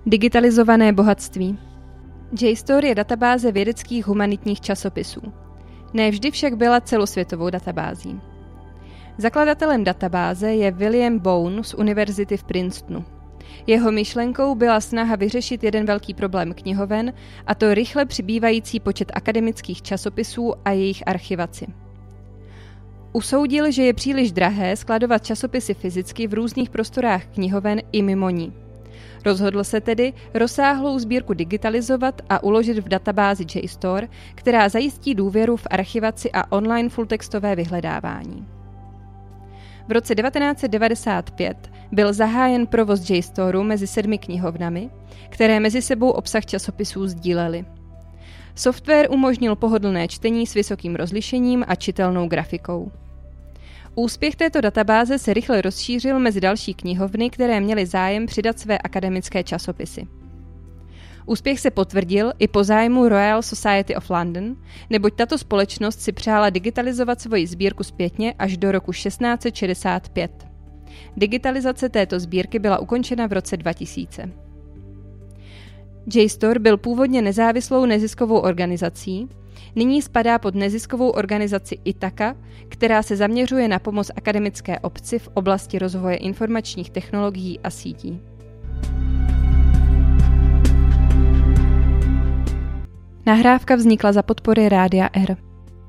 Digitalizované bohatství. JSTOR je databáze vědeckých humanitních časopisů. Ne vždy však byla celosvětovou databází. Zakladatelem databáze je William Bone z univerzity v Princetonu. Jeho myšlenkou byla snaha vyřešit jeden velký problém knihoven, a to rychle přibývající počet akademických časopisů a jejich archivaci. Usoudil, že je příliš drahé skladovat časopisy fyzicky v různých prostorách knihoven i mimo ní. Rozhodl se tedy rozsáhlou sbírku digitalizovat a uložit v databázi JSTOR, která zajistí důvěru v archivaci a online fulltextové vyhledávání. V roce 1995 byl zahájen provoz JSTORu mezi 7 knihovnami, které mezi sebou obsah časopisů sdílely. Software umožnil pohodlné čtení s vysokým rozlišením a čitelnou grafikou. Úspěch této databáze se rychle rozšířil mezi další knihovny, které měly zájem přidat své akademické časopisy. Úspěch se potvrdil i po zájmu Royal Society of London, neboť tato společnost si přála digitalizovat svoji sbírku zpětně až do roku 1665. Digitalizace této sbírky byla ukončena v roce 2000. JSTOR byl původně nezávislou neziskovou organizací, nyní spadá pod neziskovou organizaci Ithaka, která se zaměřuje na pomoc akademické obci v oblasti rozvoje informačních technologií a sítí. Nahrávka vznikla za podpory Rádia R.